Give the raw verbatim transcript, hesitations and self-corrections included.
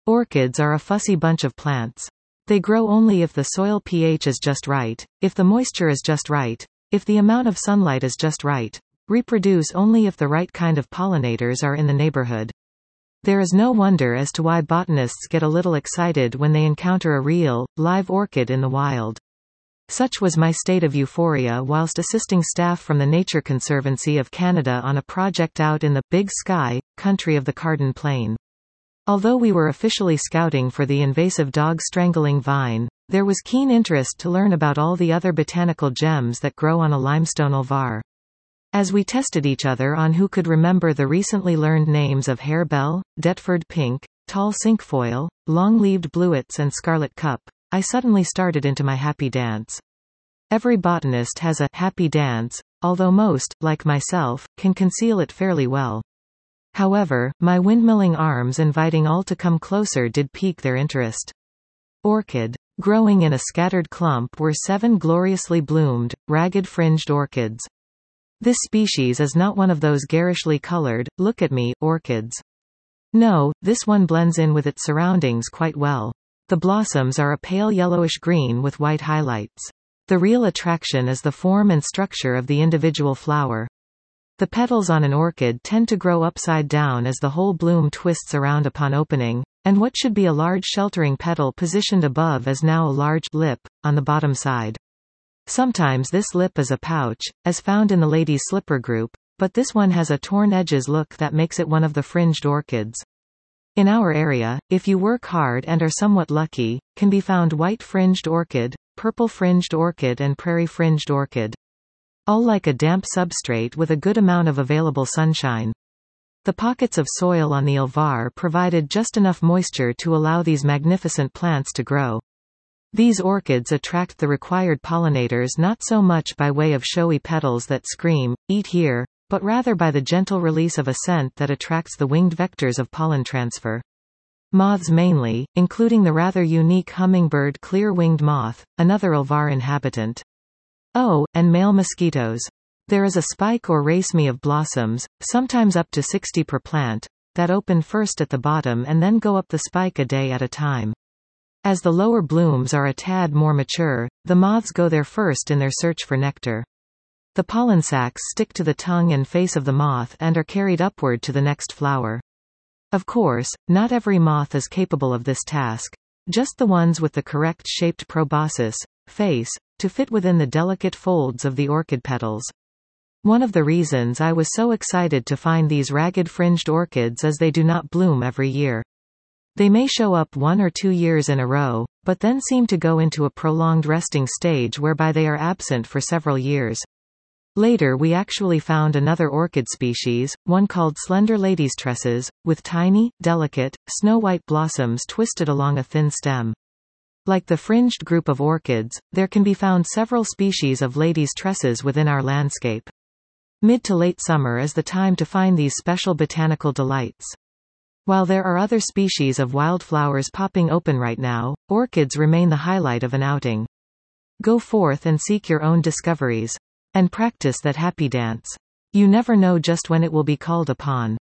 Orchids are a fussy bunch of plants. They grow only if the soil pH is just right, if the moisture is just right, if the amount of sunlight is just right, reproduce only if the right kind of pollinators are in the neighborhood. There is no wonder as to why botanists get a little excited when they encounter a real, live orchid in the wild. Such was my state of euphoria whilst assisting staff from the Nature Conservancy of Canada on a project out in the Big Sky country of the Cardon Plain. Although we were officially scouting for the invasive dog-strangling vine, there was keen interest to learn about all the other botanical gems that grow on a limestone ulvar. As we tested each other on who could remember the recently learned names of harebell, Deptford pink, tall cinquefoil, long-leaved bluets and scarlet cup, I suddenly started into my happy dance. Every botanist has a happy dance, although most, like myself, can conceal it fairly well. However, my windmilling arms inviting all to come closer did pique their interest. Orchid. Growing in a scattered clump were seven gloriously bloomed, ragged-fringed orchids. This species is not one of those garishly colored, look-at-me, orchids. No, this one blends in with its surroundings quite well. The blossoms are a pale yellowish green with white highlights. The real attraction is the form and structure of the individual flower. The petals on an orchid tend to grow upside down as the whole bloom twists around upon opening, and what should be a large sheltering petal positioned above is now a large lip on the bottom side. Sometimes this lip is a pouch, as found in the lady's slipper group, but this one has a torn edges look that makes it one of the fringed orchids. In our area, if you work hard and are somewhat lucky, can be found white fringed orchid, purple fringed orchid and prairie fringed orchid. All like a damp substrate with a good amount of available sunshine. The pockets of soil on the ulvar provided just enough moisture to allow these magnificent plants to grow. These orchids attract the required pollinators not so much by way of showy petals that scream, "Eat here," but rather by the gentle release of a scent that attracts the winged vectors of pollen transfer. Moths mainly, including the rather unique hummingbird clear-winged moth, another ulvar inhabitant. Oh, and male mosquitoes. There is a spike or raceme of blossoms, sometimes up to sixty per plant, that open first at the bottom and then go up the spike a day at a time. As the lower blooms are a tad more mature, the moths go there first in their search for nectar. The pollen sacs stick to the tongue and face of the moth and are carried upward to the next flower. Of course, not every moth is capable of this task. Just the ones with the correct shaped proboscis, face, to fit within the delicate folds of the orchid petals. One of the reasons I was so excited to find these ragged fringed orchids is they do not bloom every year. They may show up one or two years in a row, but then seem to go into a prolonged resting stage whereby they are absent for several years. Later we actually found another orchid species, one called slender lady's tresses, with tiny, delicate, snow-white blossoms twisted along a thin stem. Like the fringed group of orchids, there can be found several species of lady's tresses within our landscape. Mid to late summer is the time to find these special botanical delights. While there are other species of wildflowers popping open right now, orchids remain the highlight of an outing. Go forth and seek your own discoveries. And practice that happy dance. You never know just when it will be called upon.